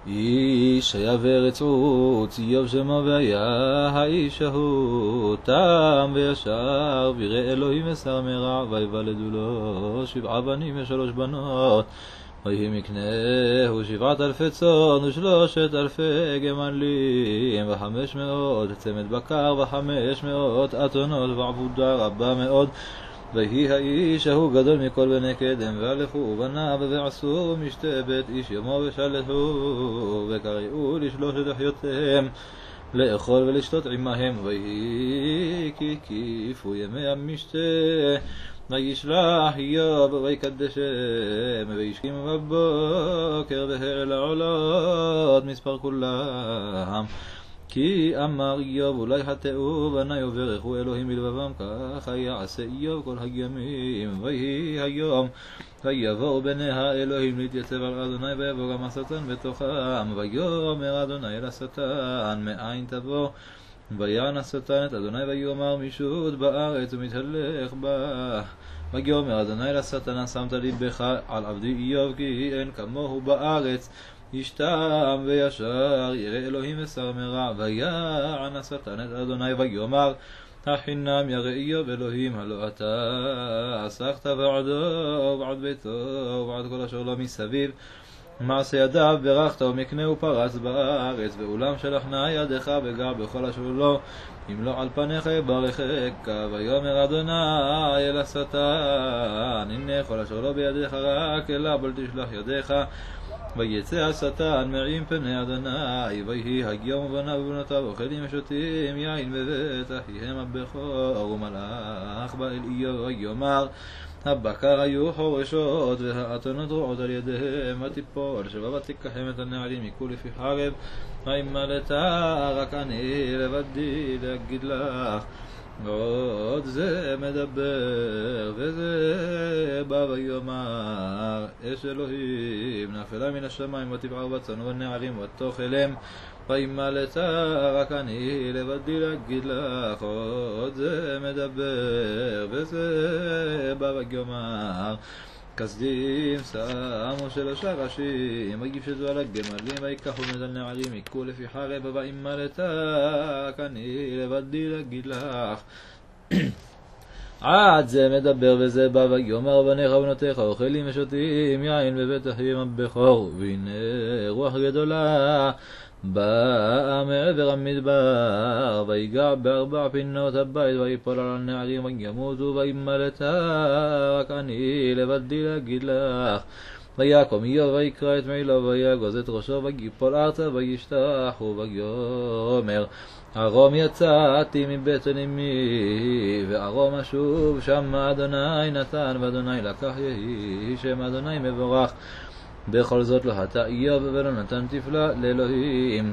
איש היה ורצוץ, איוב שמו והיה האיש ההוא, תם וישר, וירא אלוהים ושר מרע, ויוולדו לו 7 בנים ו3 בנות. ויהי מקנהו 7,000 צאן ו3,000 גמלים, ו500 צמד בקר, ו500 אתונות, ועבודה רבה מאוד. ויהי האיש ההוא גדול מכל בני קדם, והלכו בניו ועשו משתה בית איש יומו ושלחו, וקראו ל3 אחיותיהם לאכול ולשתות עמהם. ויהי כי קיפו ימי המשתה, וישלח איוב ויקדשם, וישכימו בבוקר והעלה עולות מספר כולם. כי אמר איוב אולי חטאו בניי וברכו אלוהים בלבבם, ככה יעשה איוב כל הימים. ויהי היום ויבואו בני האלוהים להתייצב על אדוני, ויבוא גם השטן בתוכם. ויאמר אדוני אל השטן מאין תבוא? ויען השטן את אדוני ויאמר משוט בארץ ומתהלך בה. ויאמר אדוני אל השטן שמת ליבך על עבדי איוב, כי אין כמוהו בארץ, איש תם וישר, ירא אלוהים ושר מרע. ויען השטן את אדוני ויאמר החינם ירא איוב אלוהים, הלא אתה עסקת בעדו ובעד ביתו ובעד כל אשר לו מסביב. מעשה ידיו ברכת, ומקנהו פרץ בארץ, ואולם שלחנה ידך וגע בכל אשר לו, אם לא על פניך יברכך. ויאמר אדוני אל השטן הנה כל אשר לא בידיך רק אליו אל תשלח ידיך. ויצא השטן מעם פני אדוני. ויהי היום ובניו ובנותיו אוכלים ושותים יין בבית אחיהם הבכור. ומלאך בא אל איוב ויאמר הבקר היו חורשות והאתונות רועות על ידיהם, ותיפול שבה ותיקחם את הנערים מכו לפי חרב. וימלט רק אני לבדי להגיד לך. ועוד זה מדבר וזה בא ויאמר אש אלוהים נפלה מן השמיים ותבער בצאן ובנערים ותאכלם. וימלט רק אני לבדי להגיד לך. עוד זה מדבר וזה בא ויאמר כסדים שמו 3 ראשים, ויפשטו על הגמלים ויקחו מן הנערים יכו לפי חרב. וימלט רק אני לבדי להגיד לך. עד זה מדבר וזה בא ויאמר בניך ובנותיך אוכלים ושותים יין בבית אחיהם הבכור. והנה רוח גדולה באה מעבר המדבר, ויגע ב4 פינות הבית, ויפול על הנערים וימותו. וימלט רק אני לבדי להגיד לך. ויקום איוב ויקרא את מעילו ויגוז את ראשו ויפול ארצה וישתח. ויאמר ארום יצאתי מבטן אמי, וארום אשוב שמה אדוני נתן ואדוני לקח, יהי שם אדוני מבורך. בכל זאת לא חטא איוב ולא נתן תפלה לאלוהים.